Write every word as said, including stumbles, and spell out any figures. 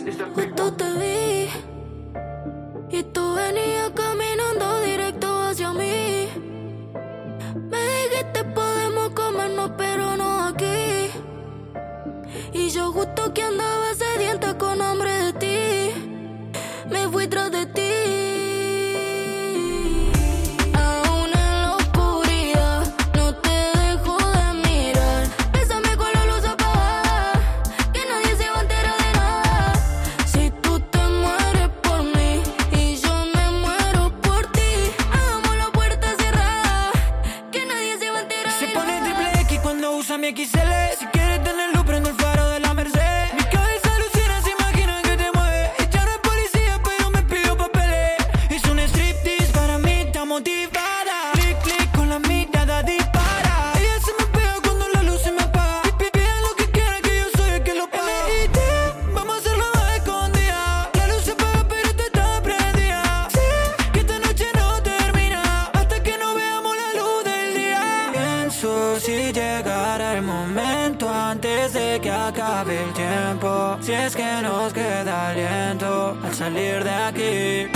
Justo te vi y tú venías caminando directo hacia mí. Me dijiste podemos comernos pero no aquí. Y yo justo que andaba sedienta con hambre de ti, me fui tras de ti. Mi X L, si quieres tener luz prendo el faro de la Merced. Mi cabeza alucina, se imagina que te mueve. Ella no es policía, pero me pidió papeles. Es un striptease, para mí está motivada. Clic, clic, con la mirada dispara. Ella se me pega cuando la luz se me apaga. Piden lo que quieran, que yo soy el que lo paga. M I T, vamos a hacerlo a escondida. La luz se apaga, pero esta está prendida. Sí, que esta noche no termina hasta que no veamos la luz del día. Pienso si llegara el momento antes de que acabe el tiempo, si es que nos queda aliento al salir de aquí.